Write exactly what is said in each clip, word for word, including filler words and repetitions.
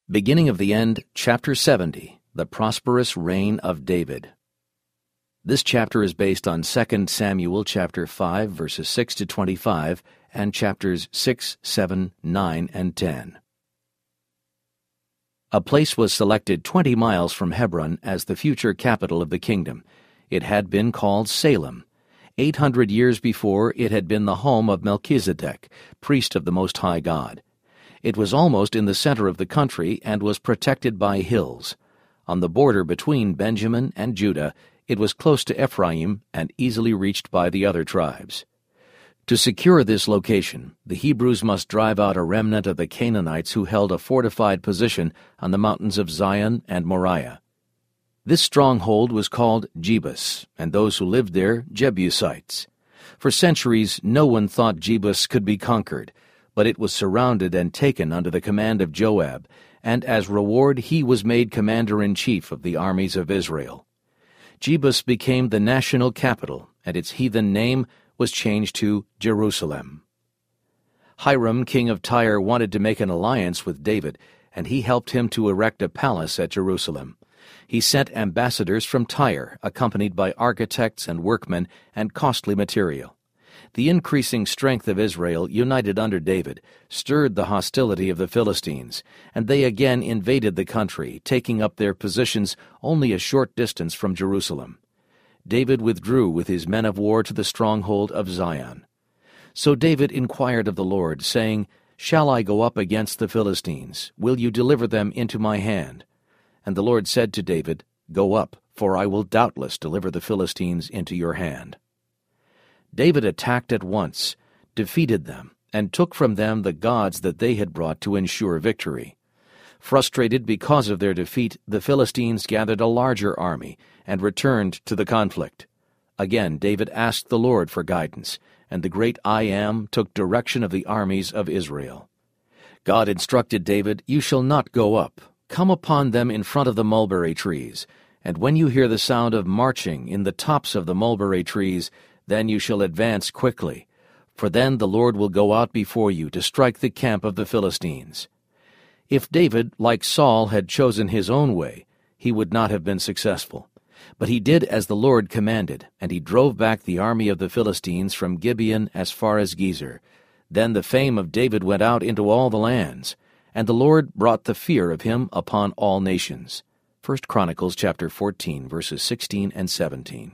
Beginning of the End, Chapter seventy, The Prosperous Reign of David. This chapter is based on Second Samuel chapter five, verses six to twenty-five, and chapters six, seven, nine, and ten. A place was selected twenty miles from Hebron as the future capital of the kingdom. It had been called Salem. Eight hundred years before, it had been the home of Melchizedek, priest of the Most High God. It was almost in the center of the country and was protected by hills. On the border between Benjamin and Judah, it was close to Ephraim and easily reached by the other tribes. To secure this location, the Hebrews must drive out a remnant of the Canaanites who held a fortified position on the mountains of Zion and Moriah. This stronghold was called Jebus, and those who lived there Jebusites. For centuries, no one thought Jebus could be conquered, but it was surrounded and taken under the command of Joab, and as reward he was made commander-in-chief of the armies of Israel. Jebus became the national capital, and its heathen name was changed to Jerusalem. Hiram, king of Tyre, wanted to make an alliance with David, and he helped him to erect a palace at Jerusalem. He sent ambassadors from Tyre, accompanied by architects and workmen and costly material. The increasing strength of Israel, united under David, stirred the hostility of the Philistines, and they again invaded the country, taking up their positions only a short distance from Jerusalem. David withdrew with his men of war to the stronghold of Zion. So David inquired of the Lord, saying, "Shall I go up against the Philistines? Will you deliver them into my hand?" And the Lord said to David, "Go up, for I will doubtless deliver the Philistines into your hand." David attacked at once, defeated them, and took from them the gods that they had brought to ensure victory. Frustrated because of their defeat, the Philistines gathered a larger army and returned to the conflict. Again David asked the Lord for guidance, and the great I Am took direction of the armies of Israel. God instructed David, "You shall not go up. Come upon them in front of the mulberry trees, and when you hear the sound of marching in the tops of the mulberry trees, then you shall advance quickly, for then the Lord will go out before you to strike the camp of the Philistines." If David, like Saul, had chosen his own way, he would not have been successful. But he did as the Lord commanded, and he drove back the army of the Philistines from Gibeon as far as Gezer. Then the fame of David went out into all the lands, and the Lord brought the fear of him upon all nations. First Chronicles chapter fourteen, verses sixteen and seventeen.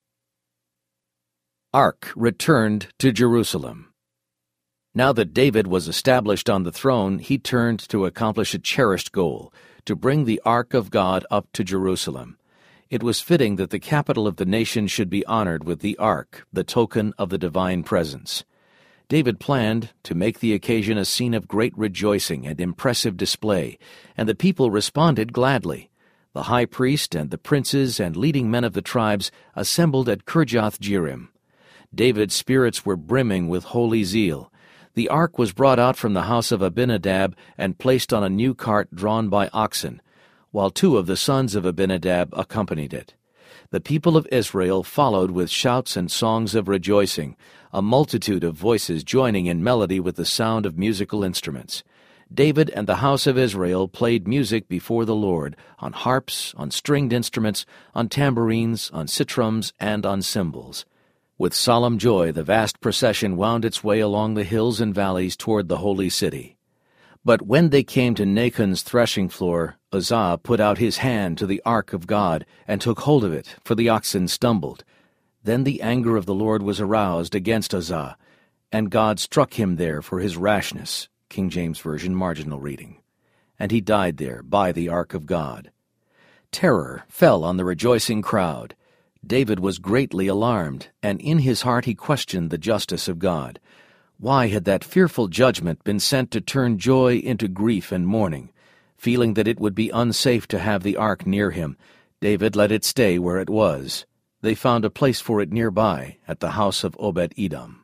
Ark returned to Jerusalem. Now that David was established on the throne, he turned to accomplish a cherished goal, to bring the Ark of God up to Jerusalem. It was fitting that the capital of the nation should be honored with the Ark, the token of the divine presence. David planned to make the occasion a scene of great rejoicing and impressive display, and the people responded gladly. The high priest and the princes and leading men of the tribes assembled at Kirjath-Jearim. David's spirits were brimming with holy zeal. The ark was brought out from the house of Abinadab and placed on a new cart drawn by oxen, while two of the sons of Abinadab accompanied it. The people of Israel followed with shouts and songs of rejoicing, a multitude of voices joining in melody with the sound of musical instruments. David and the house of Israel played music before the Lord, on harps, on stringed instruments, on tambourines, on sitrums, and on cymbals. With solemn joy the vast procession wound its way along the hills and valleys toward the holy city. But when they came to Nachon's threshing floor, Uzzah put out his hand to the ark of God and took hold of it, for the oxen stumbled. Then the anger of the Lord was aroused against Uzzah, and God struck him there for his rashness. King James Version marginal reading. And he died there by the ark of God. Terror fell on the rejoicing crowd. David was greatly alarmed, and in his heart he questioned the justice of God. Why had that fearful judgment been sent to turn joy into grief and mourning? Feeling that it would be unsafe to have the ark near him, David let it stay where it was. They found a place for it nearby, at the house of Obed-Edom.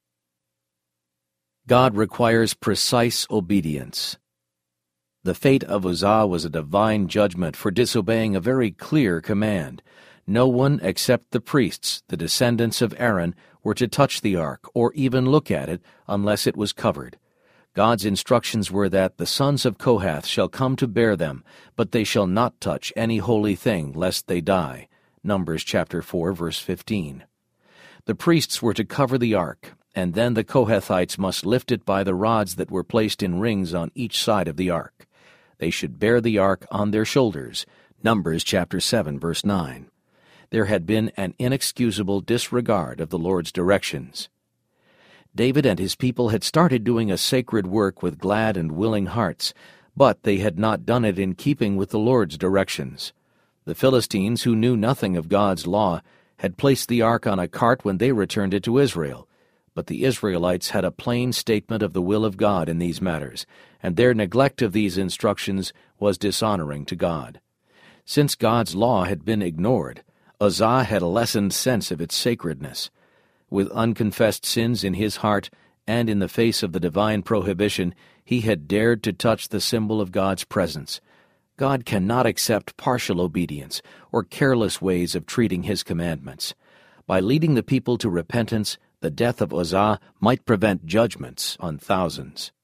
God requires precise obedience. The fate of Uzzah was a divine judgment for disobeying a very clear command. No one except the priests, the descendants of Aaron, were to touch the ark or even look at it unless it was covered. God's instructions were that the sons of Kohath shall come to bear them, but they shall not touch any holy thing, lest they die. Numbers chapter four, verse fifteen. The priests were to cover the ark, and then the Kohathites must lift it by the rods that were placed in rings on each side of the ark. They should bear the ark on their shoulders. Numbers chapter seven, verse nine. There had been an inexcusable disregard of the Lord's directions. David and his people had started doing a sacred work with glad and willing hearts, but they had not done it in keeping with the Lord's directions. The Philistines, who knew nothing of God's law, had placed the ark on a cart when they returned it to Israel. But the Israelites had a plain statement of the will of God in these matters, and their neglect of these instructions was dishonoring to God. Since God's law had been ignored, Uzzah had a lessened sense of its sacredness. With unconfessed sins in his heart, and in the face of the divine prohibition, he had dared to touch the symbol of God's presence. God cannot accept partial obedience or careless ways of treating His commandments. By leading the people to repentance, the death of Uzzah might prevent judgments on thousands.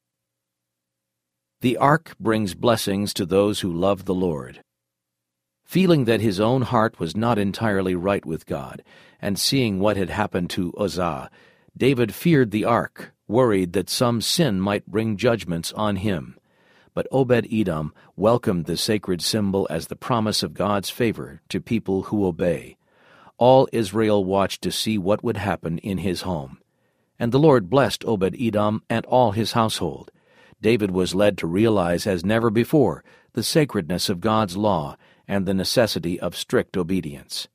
The ark brings blessings to those who love the Lord. Feeling that his own heart was not entirely right with God, and seeing what had happened to Uzzah, David feared the ark, worried that some sin might bring judgments on him. But Obed-Edom welcomed the sacred symbol as the promise of God's favor to people who obey. All Israel watched to see what would happen in his home. And the Lord blessed Obed-Edom and all his household. David was led to realize as never before the sacredness of God's law and the necessity of strict obedience.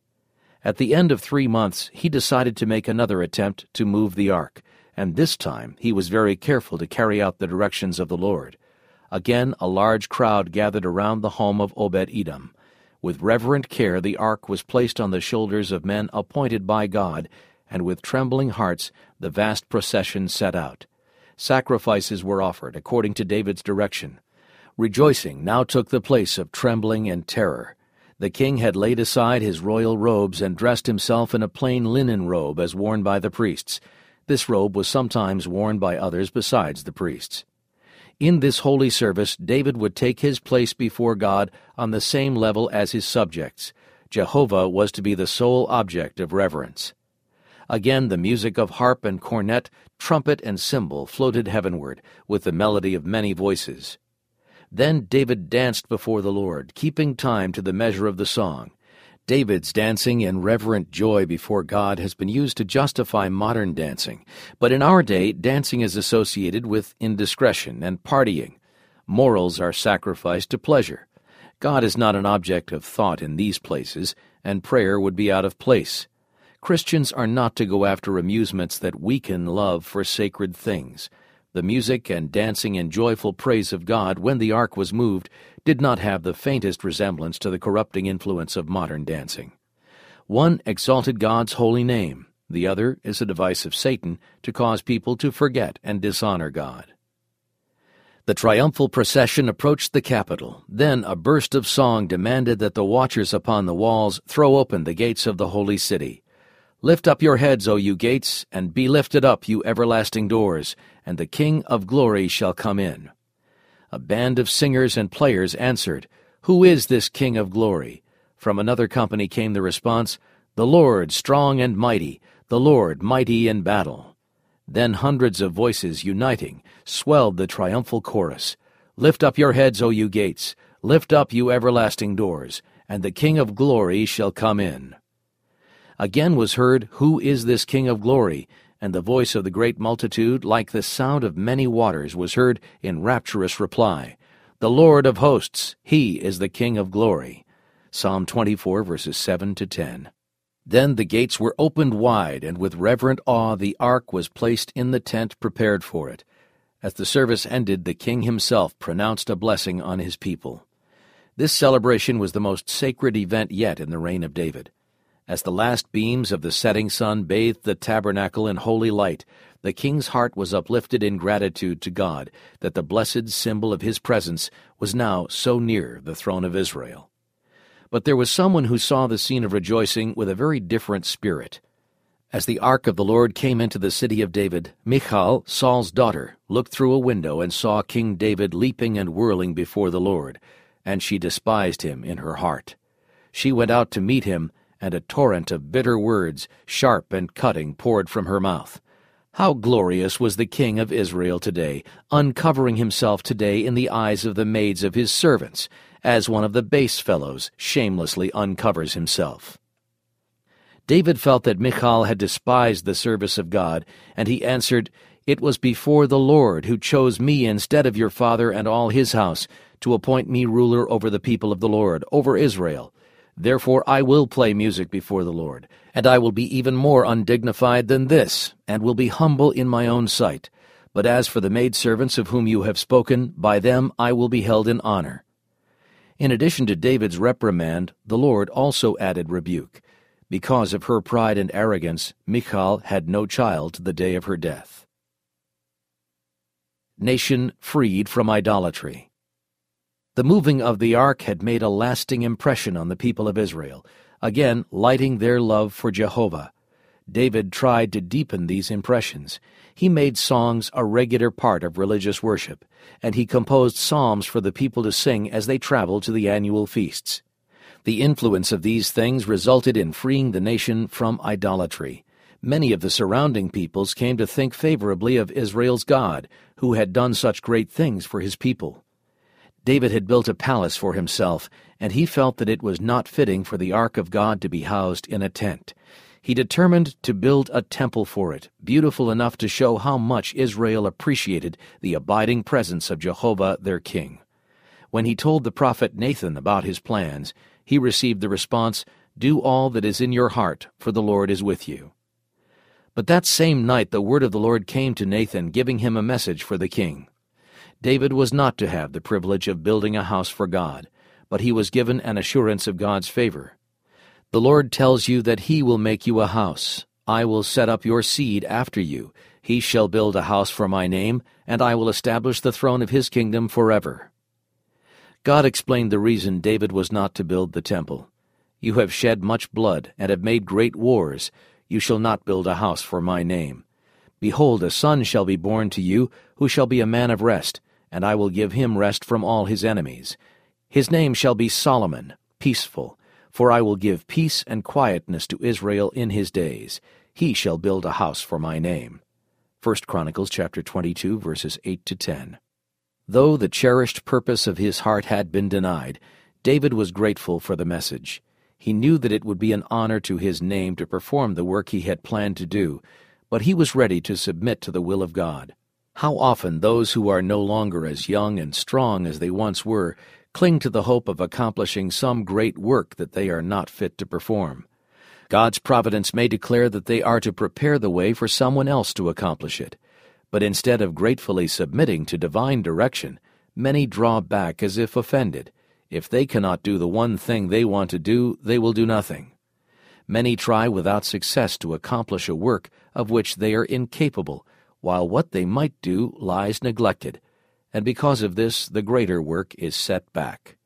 At the end of three months, he decided to make another attempt to move the ark, and this time he was very careful to carry out the directions of the Lord. Again a large crowd gathered around the home of Obed-Edom. With reverent care the ark was placed on the shoulders of men appointed by God, and with trembling hearts the vast procession set out. Sacrifices were offered according to David's direction. Rejoicing now took the place of trembling and terror. The king had laid aside his royal robes and dressed himself in a plain linen robe as worn by the priests. This robe was sometimes worn by others besides the priests. In this holy service, David would take his place before God on the same level as his subjects. Jehovah was to be the sole object of reverence. Again the music of harp and cornet, trumpet and cymbal floated heavenward, with the melody of many voices. Then David danced before the Lord, keeping time to the measure of the song. David's dancing in reverent joy before God has been used to justify modern dancing, but in our day, dancing is associated with indiscretion and partying. Morals are sacrificed to pleasure. God is not an object of thought in these places, and prayer would be out of place. Christians are not to go after amusements that weaken love for sacred things. The music and dancing and joyful praise of God when the ark was moved did not have the faintest resemblance to the corrupting influence of modern dancing. One exalted God's holy name, the other is a device of Satan to cause people to forget and dishonor God. The triumphal procession approached the Capitol. Then a burst of song demanded that the watchers upon the walls throw open the gates of the holy city. Lift up your heads, O you gates, and be lifted up, you everlasting doors, and the King of glory shall come in. A band of singers and players answered, Who is this King of glory? From another company came the response, The Lord strong and mighty, the Lord mighty in battle. Then hundreds of voices uniting swelled the triumphal chorus. Lift up your heads, O you gates, lift up, you everlasting doors, and the King of glory shall come in. Again was heard, Who is this King of glory? And the voice of the great multitude, like the sound of many waters, was heard in rapturous reply, The Lord of hosts, He is the King of glory. Psalm twenty-four, verses seven to ten. Then the gates were opened wide, and with reverent awe the ark was placed in the tent prepared for it. As the service ended, the king himself pronounced a blessing on his people. This celebration was the most sacred event yet in the reign of David. As the last beams of the setting sun bathed the tabernacle in holy light, the king's heart was uplifted in gratitude to God that the blessed symbol of his presence was now so near the throne of Israel. But there was someone who saw the scene of rejoicing with a very different spirit. As the ark of the Lord came into the city of David, Michal, Saul's daughter, looked through a window and saw King David leaping and whirling before the Lord, and she despised him in her heart. She went out to meet him, and a torrent of bitter words, sharp and cutting, poured from her mouth. How glorious was the king of Israel today, uncovering himself today in the eyes of the maids of his servants, as one of the base fellows shamelessly uncovers himself. David felt that Michal had despised the service of God, and he answered, "It was before the Lord who chose me instead of your father and all his house, to appoint me ruler over the people of the Lord, over Israel. Therefore I will play music before the Lord, and I will be even more undignified than this, and will be humble in my own sight. But as for the maidservants of whom you have spoken, by them I will be held in honor." In addition to David's reprimand, the Lord also added rebuke. Because of her pride and arrogance, Michal had no child to the day of her death. Nation freed from idolatry. The moving of the ark had made a lasting impression on the people of Israel, again lighting their love for Jehovah. David tried to deepen these impressions. He made songs a regular part of religious worship, and he composed psalms for the people to sing as they traveled to the annual feasts. The influence of these things resulted in freeing the nation from idolatry. Many of the surrounding peoples came to think favorably of Israel's God, who had done such great things for his people. David had built a palace for himself, and he felt that it was not fitting for the ark of God to be housed in a tent. He determined to build a temple for it, beautiful enough to show how much Israel appreciated the abiding presence of Jehovah their king. When he told the prophet Nathan about his plans, he received the response, "Do all that is in your heart, for the Lord is with you." But that same night the word of the Lord came to Nathan, giving him a message for the king. David was not to have the privilege of building a house for God, but he was given an assurance of God's favor. "The Lord tells you that he will make you a house. I will set up your seed after you. He shall build a house for my name, and I will establish the throne of his kingdom forever." God explained the reason David was not to build the temple. "You have shed much blood, and have made great wars. You shall not build a house for my name. Behold, a son shall be born to you, who shall be a man of rest, and I will give him rest from all his enemies. His name shall be Solomon, peaceful, for I will give peace and quietness to Israel in his days. He shall build a house for my name." First Chronicles chapter twenty-two, verses eight to ten. Though the cherished purpose of his heart had been denied, David was grateful for the message. He knew that it would be an honor to his name to perform the work he had planned to do, but he was ready to submit to the will of God. How often those who are no longer as young and strong as they once were cling to the hope of accomplishing some great work that they are not fit to perform. God's providence may declare that they are to prepare the way for someone else to accomplish it. But instead of gratefully submitting to divine direction, many draw back as if offended. If they cannot do the one thing they want to do, they will do nothing. Many try without success to accomplish a work of which they are incapable, while what they might do lies neglected, and because of this the greater work is set back.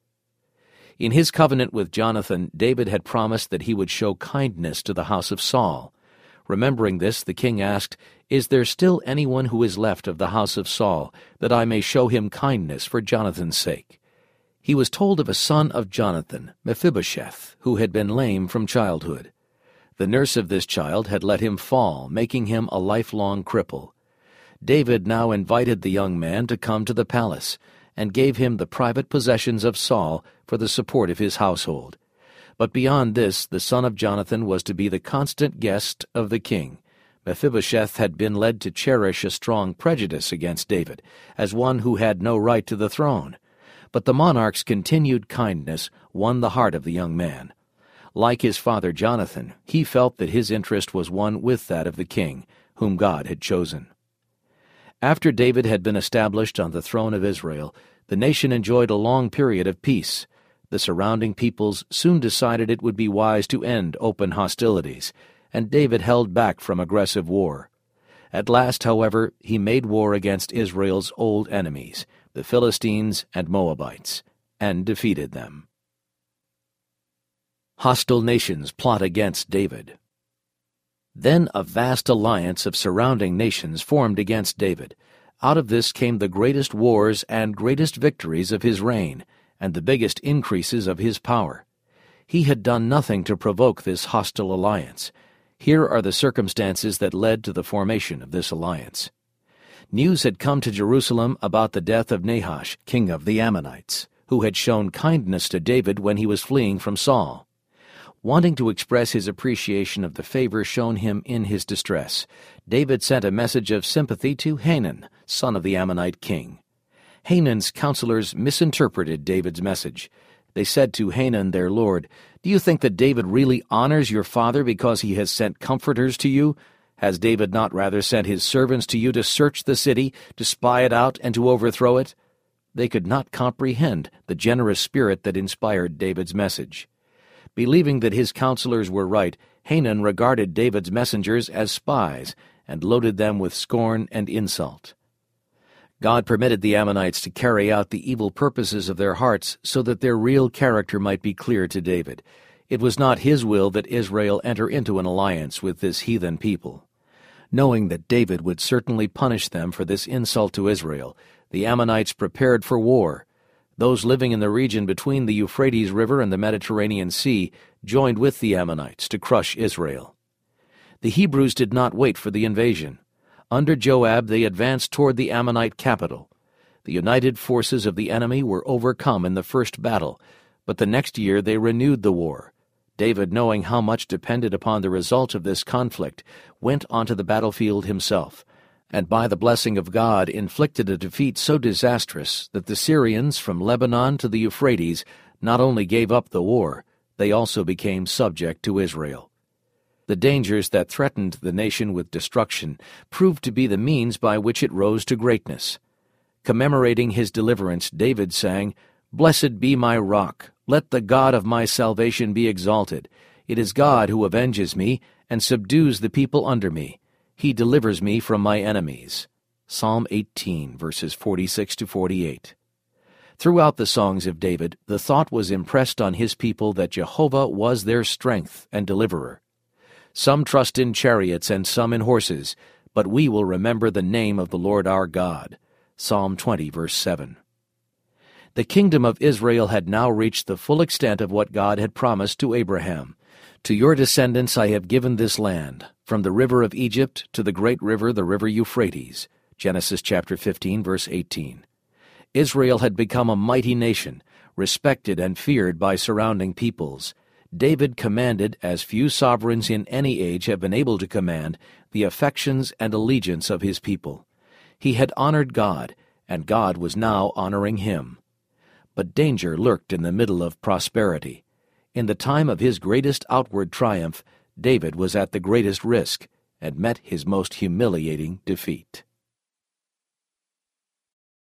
In his covenant with Jonathan, David had promised that he would show kindness to the house of Saul. Remembering this, the king asked, "Is there still anyone who is left of the house of Saul, that I may show him kindness for Jonathan's sake?" He was told of a son of Jonathan, Mephibosheth, who had been lame from childhood. The nurse of this child had let him fall, making him a lifelong cripple. David now invited the young man to come to the palace, and gave him the private possessions of Saul for the support of his household. But beyond this, the son of Jonathan was to be the constant guest of the king. Mephibosheth had been led to cherish a strong prejudice against David, as one who had no right to the throne. But the monarch's continued kindness won the heart of the young man. Like his father Jonathan, he felt that his interest was one with that of the king, whom God had chosen. After David had been established on the throne of Israel, the nation enjoyed a long period of peace. The surrounding peoples soon decided it would be wise to end open hostilities, and David held back from aggressive war. At last, however, he made war against Israel's old enemies, the Philistines and Moabites, and defeated them. Hostile nations plot against David. Then a vast alliance of surrounding nations formed against David. Out of this came the greatest wars and greatest victories of his reign, and the biggest increases of his power. He had done nothing to provoke this hostile alliance. Here are the circumstances that led to the formation of this alliance. News had come to Jerusalem about the death of Nahash, king of the Ammonites, who had shown kindness to David when he was fleeing from Saul. Wanting to express his appreciation of the favor shown him in his distress, David sent a message of sympathy to Hanun, son of the Ammonite king. Hanun's counselors misinterpreted David's message. They said to Hanun their lord, "Do you think that David really honors your father because he has sent comforters to you? Has David not rather sent his servants to you to search the city, to spy it out, and to overthrow it?" They could not comprehend the generous spirit that inspired David's message. Believing that his counselors were right, Hanun regarded David's messengers as spies and loaded them with scorn and insult. God permitted the Ammonites to carry out the evil purposes of their hearts so that their real character might be clear to David. It was not his will that Israel enter into an alliance with this heathen people. Knowing that David would certainly punish them for this insult to Israel, the Ammonites prepared for war. Those living in the region between the Euphrates River and the Mediterranean Sea joined with the Ammonites to crush Israel. The Hebrews did not wait for the invasion. Under Joab they advanced toward the Ammonite capital. The united forces of the enemy were overcome in the first battle, but the next year they renewed the war. David, knowing how much depended upon the result of this conflict, went onto the battlefield himself, and by the blessing of God inflicted a defeat so disastrous that the Syrians from Lebanon to the Euphrates not only gave up the war, they also became subject to Israel. The dangers that threatened the nation with destruction proved to be the means by which it rose to greatness. Commemorating his deliverance, David sang, "Blessed be my rock, let the God of my salvation be exalted. It is God who avenges me and subdues the people under me. He delivers me from my enemies." Psalm eighteen, verses forty-six to forty-eight. Throughout the songs of David, the thought was impressed on his people that Jehovah was their strength and deliverer. Some trust in chariots and some in horses, but we will remember the name of the Lord our God. Psalm twenty, verse seven. The kingdom of Israel had now reached the full extent of what God had promised to Abraham. "To your descendants I have given this land, from the river of Egypt to the great river, the river Euphrates." Genesis chapter fifteen, verse eighteen. Israel had become a mighty nation, respected and feared by surrounding peoples. David commanded, as few sovereigns in any age have been able to command, the affections and allegiance of his people. He had honored God, and God was now honoring him. But danger lurked in the middle of prosperity. In the time of his greatest outward triumph, David was at the greatest risk and met his most humiliating defeat.